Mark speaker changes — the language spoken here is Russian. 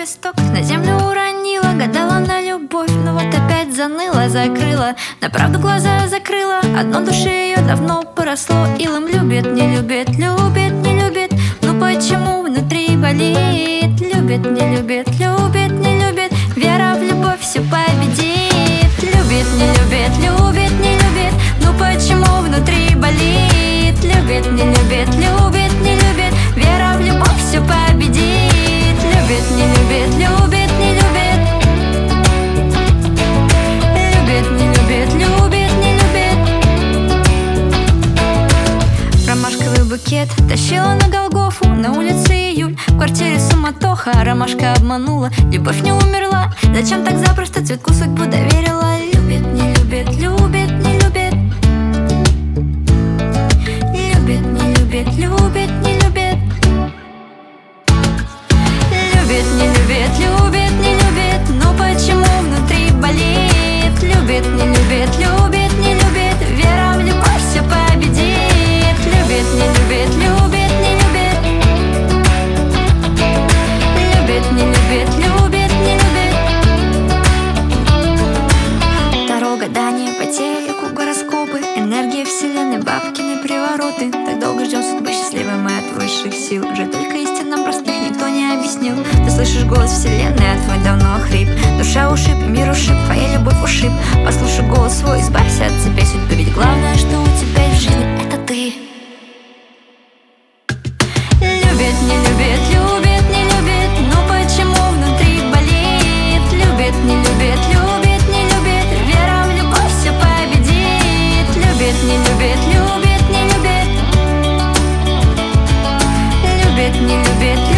Speaker 1: листок на землю уронила, гадала на любовь, но вот опять заныла, закрыла, на правду глаза закрыла. Одно душе ее давно поросло илом. Любит, не любит, любит, не любит, ну почему внутри болит? Любит, не любит, любит, не любит, вера в любовь все победит. Любит, не любит, любит, не любит, ну почему внутри болит? Любит, не любит, любит, не любит, вера в любовь все победит. Любит, не любит, любит, не любит. Любит, не любит, любит, не любит. Ромашковый букет тащила на Голгофу, на улице июль, в квартире суматоха. Ромашка обманула, любовь не умерла. Зачем так запросто цветку судьбу доверила? Любит, не любит, любит, не любит. Любит, не любит, любит, не любит. Любит, не любит, любит, не любит, но почему внутри болит? Любит, не любит, любит, не любит, вера в любовь все победит. Любит, не любит, любит, не любит. Любит, не любит, любит, не любит. Таро, гадание, по телеку, гороскопы, энергия вселенной, бабкины привороты. Так долго ждем судьбы счастливой мы от высших сил. Же только истинам простых никто не объяснил. Ты слышишь голос вселенной, а твой давно охрип. Душа ушиб, мир ушиб, твоя любовь ушиб. Послушай голос свой, избавься от цепей судьбы, ведь главное, что у тебя есть в жизни, это ты. Любит, не любит, любит, не любит, но почему внутри болит? Любит, не любит, любит, не любит, вера в любовь все победит. Любит, не любит, любит, не любит. Любит, не любит,